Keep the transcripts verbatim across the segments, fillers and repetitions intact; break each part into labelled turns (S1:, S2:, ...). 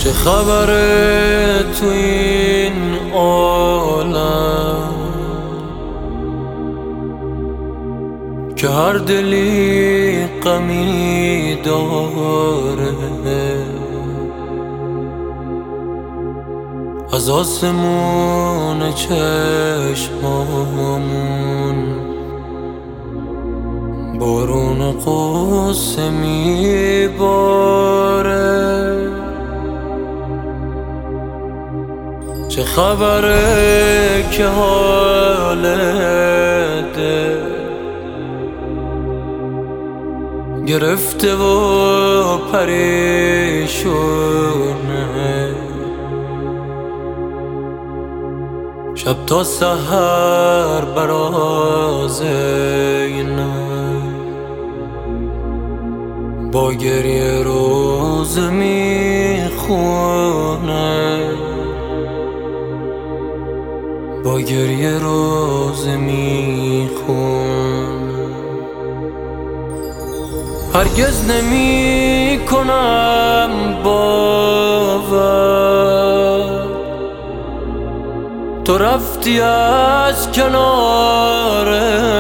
S1: چه خبره تو این عالم که هر دلی غمی داره، از آسمون چشمامون بارون قصه میباره. چه خبره که حال دل گرفته و پریشونه، شب تا سحر براز اینه، با گریه روز میخونه، با گریه روز میخونه. هرگز نمی کنم باور تو رفتی از کنار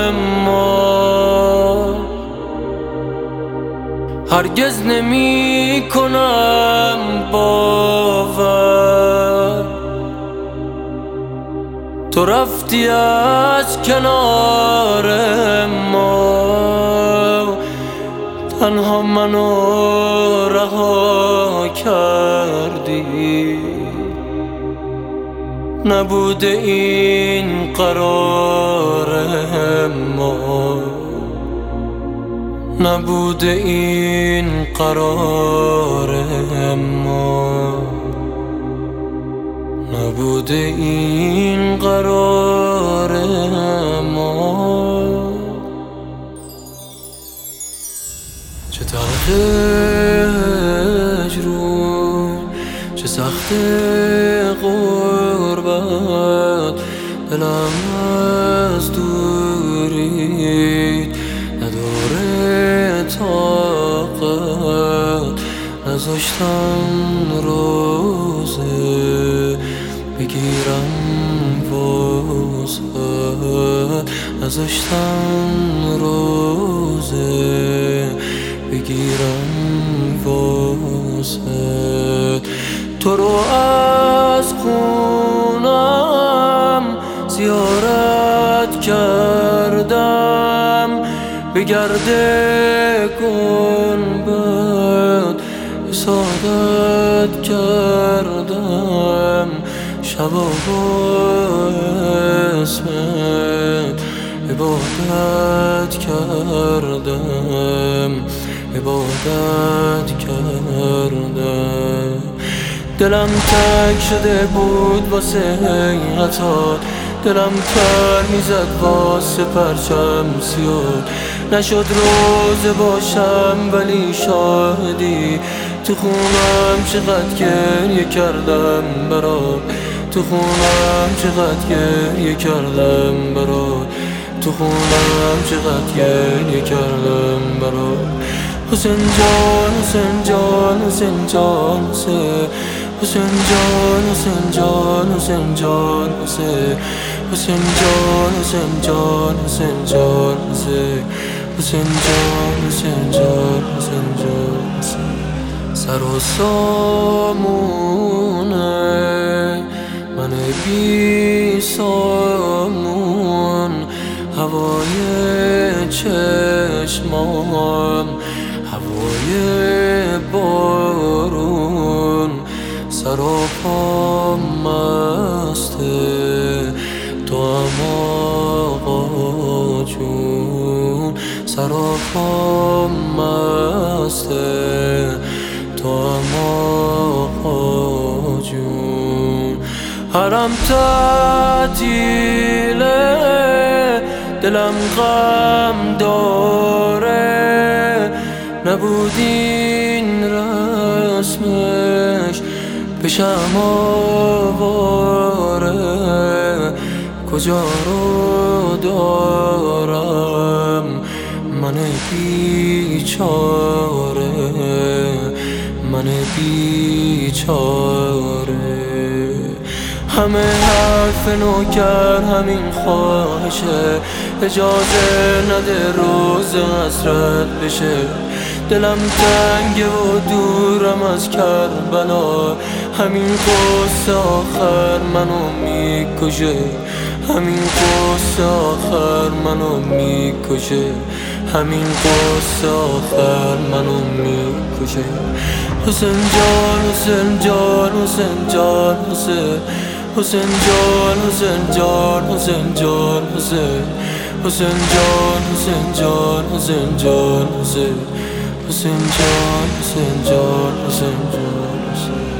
S1: ما، هرگز نمی کنم باور تو رفتی از کنار ما. تنها منو رها کردی، نبوده این قرار ما، نبوده این قرار ما، نبوده این قرار ما. چه تلخ هجرون، چه سخت غربت، دلم از دوریت نداره طاقت، نذاشتن روزه بگیرم واسه، نذاشتن روزه بگیرم واسه. تو رو از خونم زیارت کردم، به گرد گنبد حسادت کردم، شبا با اسمت عبادت کردم، عبادت کردم. دلم تنگ شده بود واسه حیاتات، دلم تر میزد واسه پرچم سیاد، نشد روز باشم ولی شاهدی، تو خونم چقدر گریه کردم برات، تو خونم چقدر گریه کردم برات، تو خونم چقدر گریه کردم برات. حسین جان حسین جان حسین جان حسین، حسین جان حسین جان حسین جان حسین، حسین جان حسین جان حسین جان حسین، حسین جان حسین جان حسین جان حسین. سر و سامونه من بی سامون، هوای چشمام هوای بارون، سر و پام مسته تو هم آقا جون، سر و پام مسته تو هم آقا جون. حرم تعطیله دلم غم داره، نبودین رسمش پیشم آواره، کجا رو دارم من بیچاره، من بیچاره. همه حرف نوکر همین خواهشه، اجازه نده روز حسرت بشه. دلم تنگه و دورم از کربلا، همین قصه آخر منو میکشه. همین قصه آخر منو میکشه. همین قصه آخر منو میکشه. حسین جان حسین جان حسین جان حسین حسین جان حسین جان حسین جان حسین حسین جان حسین جان حسین جان حسین حسین جان حسین جان حسین جان حسین